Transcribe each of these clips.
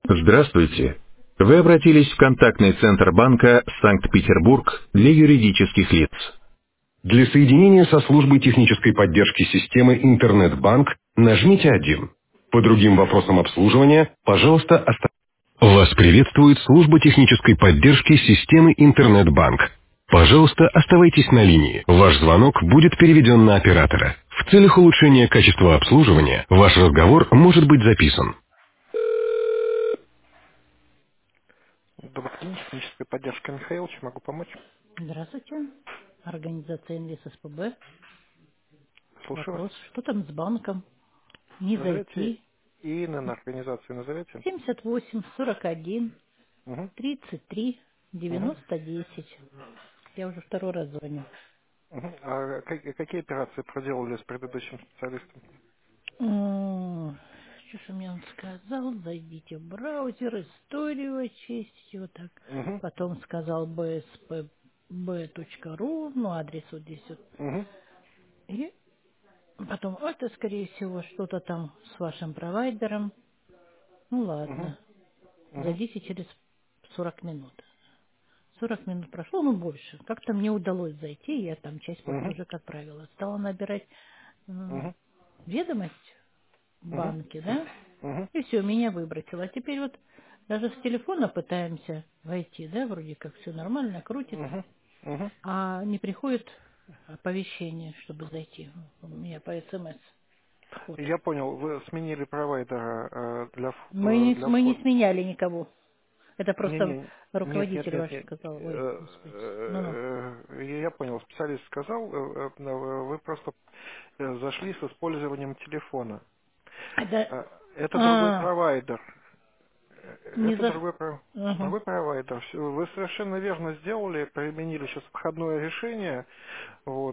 Здравствуйте. Вы обратились в контактный центр банка Санкт-Петербург для юридических лиц. Для соединения со службой технической поддержки системы «Интернет-банк» нажмите 1. По другим вопросам обслуживания, пожалуйста, оставьте. Вас приветствует служба технической поддержки системы «Интернет-банк». Пожалуйста, оставайтесь на линии. Ваш звонок будет переведен на оператора. В целях улучшения качества обслуживания ваш разговор может быть записан. Добрый день, техническая поддержка Михаил, чем могу помочь? Здравствуйте. Организация Инвест СПБ. Слушаю вас. Вопрос, что там с банком? Не Назовите зайти. ИНН организации, назовите. 78 41 Угу, 33 угу, 90 10. Я уже второй раз звоню. угу. А какие операции проделали с предыдущим специалистом? Что же мне он сказал? Зайдите в браузер, историю очистите, вот так. Угу, Потом сказал bspb.ru, ну адрес вот здесь вот. угу, И потом, это скорее всего что-то там с вашим провайдером. Ну угу, ладно. угу, Зайдите через 40 минут. 40 минут прошло, ну больше. Как-то мне удалось зайти, я там часть угу, платежек отправила. Стала набирать угу, ведомость в угу, банке, да? угу, И все, меня выбросило. А теперь вот даже с телефона пытаемся войти, да, вроде как все нормально, крутится. угу, угу. А не приходит оповещение, чтобы зайти. У меня по СМС вход. Я понял, вы сменили провайдера для Мы не входа. сменяли никого. Это просто Не-не, нет, нет, руководитель нет, ваш нет. сказал. Ой, господи. Ну-ну. Я понял, специалист сказал, вы просто зашли с использованием телефона. Это Это другой а, провайдер. не Это за... Ага. другой провайдер. Вы совершенно верно сделали, применили сейчас входное решение. Вот,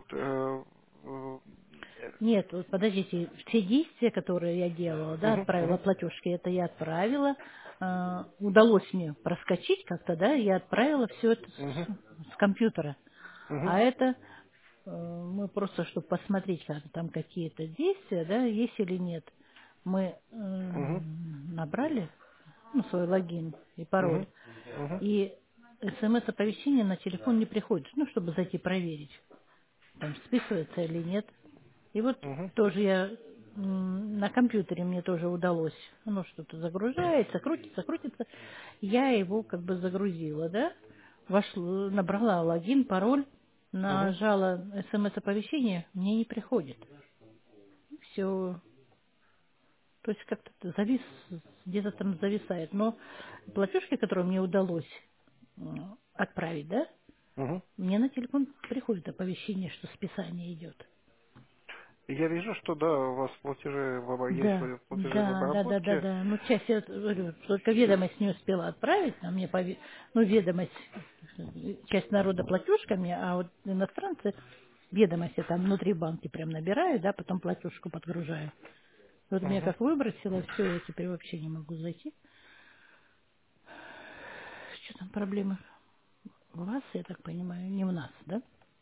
Нет, вот подождите, все действия, которые я делала, да, мгм, отправила мгм, платежки, это я отправила. Удалось мне проскочить как-то, да, я отправила все это мгм, с компьютера. мгм, А это мы просто, чтобы посмотреть, как там какие-то действия, да, есть или нет, мы мгм, набрали ну, свой логин и пароль, мгм, мгм, и смс-оповещение на телефон не приходит, ну, чтобы зайти проверить, там списывается или нет. И вот мгм, тоже я на компьютере мне тоже удалось, оно что-то загружается, крутится, крутится. Я его как бы загрузила, да, вошла, набрала логин, пароль, мгм. нажала смс-оповещение, мне не приходит. Все, то есть как-то завис, где-то там зависает. Но платежки, которые мне удалось отправить, да, Мгм. мне на телефон приходит оповещение, что списание идет. Я вижу, что да, у вас есть Да, платежи в обработке. да. Ну, часть я говорю, только ведомость не успела отправить, а мне ну, ведомость, часть народа платежками, а вот иностранцы ведомости там внутри банки прям набираю, да, потом платежку подгружаю. Вот меня Мгм. как выбросило, все, я теперь вообще не могу зайти. Что там проблемы? У вас, я так понимаю, не в нас, да?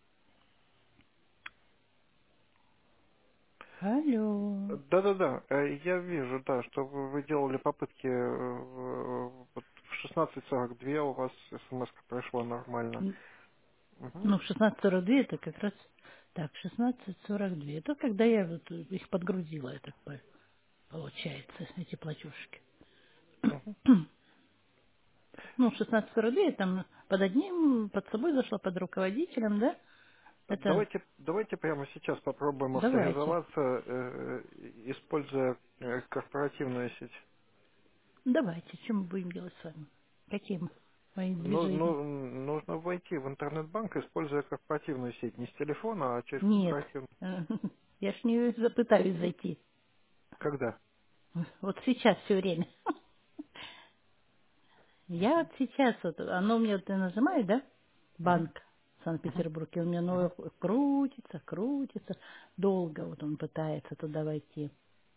Алло. Да-да-да, я вижу, да, что вы делали попытки вот в 16:42 у вас смс пришло нормально. Мгм. Ну, в 16:42 это как раз... Так, 16:42. Это когда я вот их подгрузила, я так получается, эти платежки. Мгм. Ну, в 16:42 я там под одним, под собой зашла, под руководителем, да? Это Давайте прямо сейчас попробуем давайте. авторизоваться, используя корпоративную сеть. Давайте. Что мы будем делать с вами? Какие мои Ну, движения? ну, нужно войти в интернет-банк, используя корпоративную сеть. Не с телефона, а через Нет. корпоративную. Я ж не запытаюсь зайти. Когда? Вот сейчас все время. Я вот сейчас, вот, оно мне вот и нажимает, да? Мгм. Банк Мгм. Санкт-Петербург, и у меня Мгм. новое крутится, крутится. Долго вот он пытается туда войти.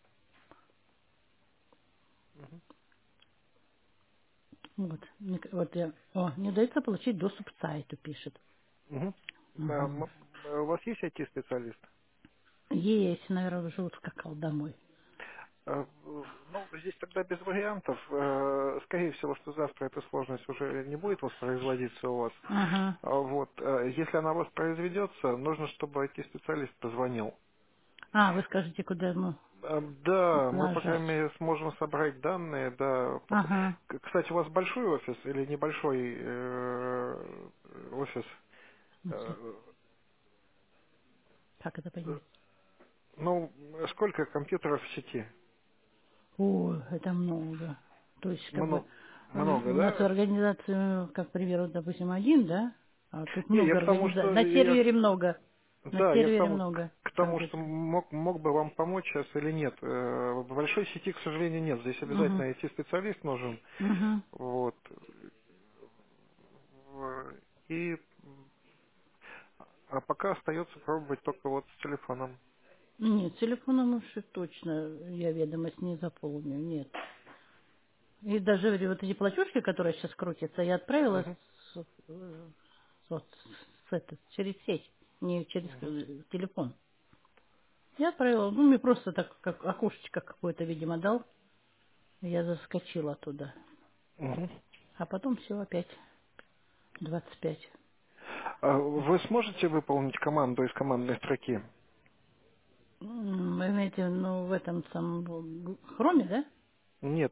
Вот, вот я, не удается получить доступ к сайту, пишет. Мгм. Мгм. У вас есть IT-специалист? Есть, наверное, уже вот скакал домой. Ну, здесь тогда без вариантов. Скорее всего, что завтра эта сложность уже не будет воспроизводиться у вас. Ага. Вот. Если она воспроизведется, нужно, чтобы IT-специалист позвонил. А, вы скажете, куда ему Да, мы, по крайней нажать. мере, сможем собрать данные, да. Ага. Кстати, у вас большой офис или небольшой офис? Значит, Э, как это понять? Ну, сколько компьютеров в сети? О, это много. То есть, как бы, Много, у нас в да? организации, как, к примеру, допустим, один, да? А тут Не, я много к тому, организаций. что На я, сервере много. На да, я сервере много к тому, что компьютеров. мог бы вам помочь сейчас или нет. В большой сети, к сожалению, нет. Здесь Угу. обязательно IT-специалист нужен. Угу. Вот. И пока остается пробовать только вот с телефоном. Нет, телефоном уж и точно я ведомость не заполню, нет. И даже вот эти платежки, которые сейчас крутятся, я отправила Мгм, вот, через сеть, не через мгм, телефон. Я отправила, ну, мне просто так, как окошечко какое-то, видимо, дал. Я заскочила туда. мгм. А потом все опять 25. Вы сможете выполнить команду из командной строки? Вы имеете, ну, в этом самом хроме, да? Нет.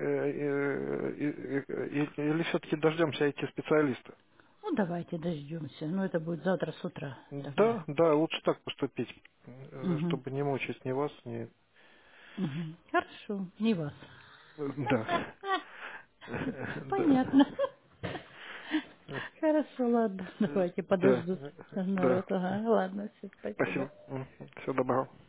Или все-таки дождемся IT-специалиста? Ну, давайте дождемся. Ну, это будет завтра с утра тогда. Да, да, лучше так поступить, Угу. чтобы не мучить ни вас, ни... Угу. Хорошо, не вас. Да. Понятно. Да. Хорошо, ладно. Давайте Да. подожду Да. народ. Ага, ладно, все, спасибо. Спасибо. Всего доброго.